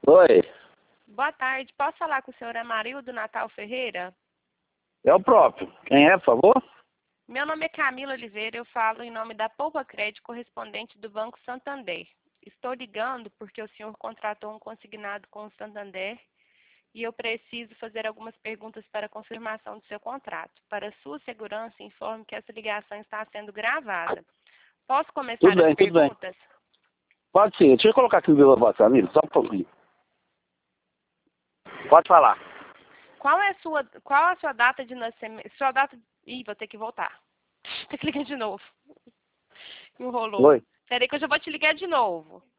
Oi, Boa tarde. Posso falar com o senhor Amarildo Natal Ferreira? é o próprio. Quem é, por favor? Meu nome é Camila Oliveira, eu falo em nome da Poupa Crédito, correspondente do Banco Santander. Estou ligando porque o senhor contratou um consignado com o Santander e eu preciso fazer algumas perguntas para confirmação do seu contrato. Para sua segurança, informe que essa ligação está sendo gravada. Posso começar Tudo as bem, tudo bem. perguntas? Pode ser. Deixa eu colocar aqui o viva voz, Camilo, só um pouquinho. Pode falar. Qual a sua data de nascimento? Sua data... Ih, vou ter que voltar. Tem que ligar de novo. Enrolou. Oi. Peraí que eu já vou te ligar de novo.